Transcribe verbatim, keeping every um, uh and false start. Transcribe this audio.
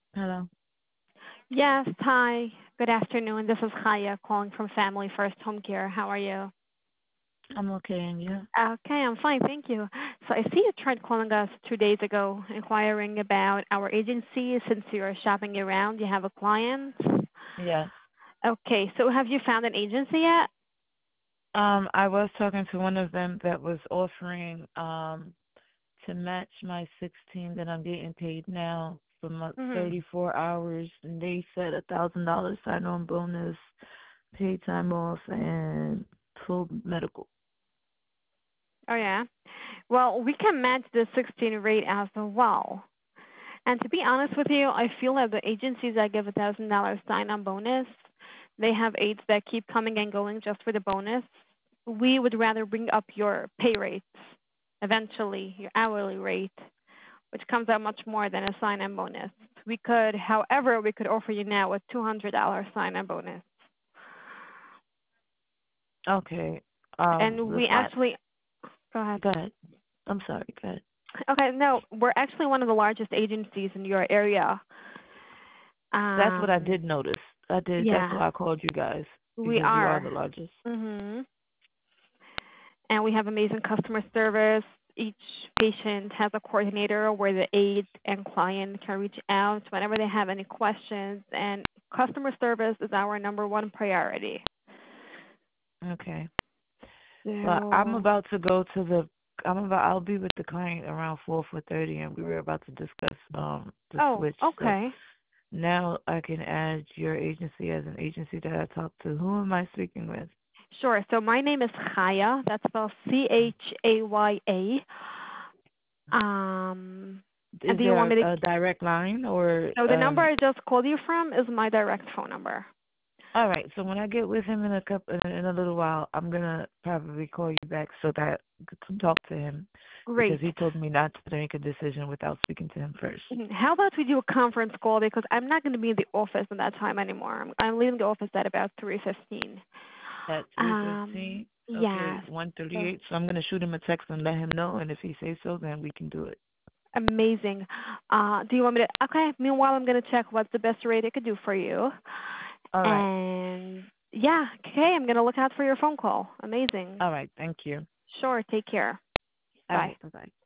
Hello. Yes, hi. Good afternoon. This is Chaya calling from Family First Home Care. How are you? I'm okay, and you? Okay, I'm fine, thank you. So I see you tried calling us two days ago, inquiring about our agency since you're shopping around. You have a client. Yes. Okay, so have you found an agency yet? Um, I was talking to one of them that was offering um to match my sixteen that I'm getting paid now for my Mhm. thirty-four hours, and they said a thousand dollars sign-on bonus, paid time off, and full medical. Oh yeah. Well, we can match the sixteen rate as well. And to be honest with you, I feel that the agencies that give a thousand dollars sign-on bonus, they have aides that keep coming and going just for the bonus. We would rather bring up your pay rates eventually, your hourly rate, which comes out much more than a sign-on bonus. We could, however, we could offer you now a two hundred dollars sign-on bonus, Okay. Um, and the we fi- actually go ahead. Go ahead. I'm sorry. Go ahead. Okay, no, we're actually one of the largest agencies in your area. That's what I Um, did notice. I did. That's yeah, why I called you guys we because you are are. the largest. Mhm. And we have amazing customer service. Each patient has a coordinator where the aide and client can reach out whenever they have any questions, and customer service is our number one priority. Okay. Well, I'm So, about to go to the. I'm about. I'll be with the client around four four thirty, and we were about to discuss um the oh, switch. So okay. now I can add your agency as an agency that I talk to. Who am I speaking with? Sure. So my name is Chaya. That's spelled C H A Y A. Um, and Is do you want there me to? a, a direct line or So the number um? I just called you from is my direct phone number. All right. So when I get with him in a couple in, in a little while, I'm gonna probably call you back so that I can talk to him because Great. he told me not to make a decision without speaking to him first. Mhm. How about we do a conference call because I'm not going to be in the office at that time anymore. I'm, I'm leaving the office at about three fifteen. At three Um, fifteen. Okay, yes. one thirty So eight. So I'm gonna shoot him a text and let him know, and if he says so, then we can do it. amazing. Uh, do you want me to? Okay. Meanwhile, I'm going to check what's the best rate I could do for you. All right. And yeah, okay. I'm going to look out for your phone call. Amazing. All right. Thank you. Sure. Take care. All Bye. right. Bye bye.